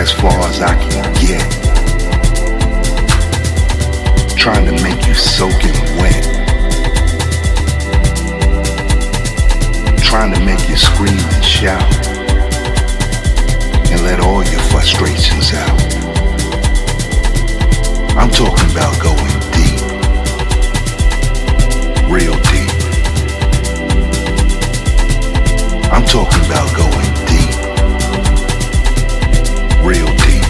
as far as I can get. Trying to make you soaking wet. Trying to make you scream and shout. And let all your frustrations out. I'm talking about going deep. Real deep. I'm talking about going deep. Real deep.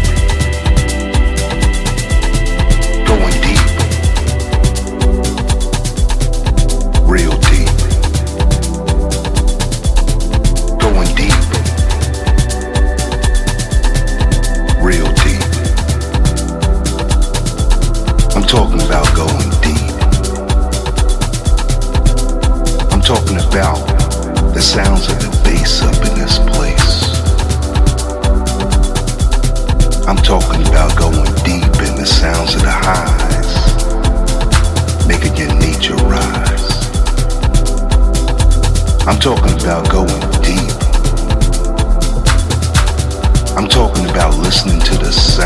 Going deep. Real deep. Going deep. Real deep. I'm talking about going deep. I'm talking about the sounds of the bass up in this place. I'm talking about going deep in the sounds of the highs, making your nature rise. I'm talking about going deep. I'm talking about listening to the sound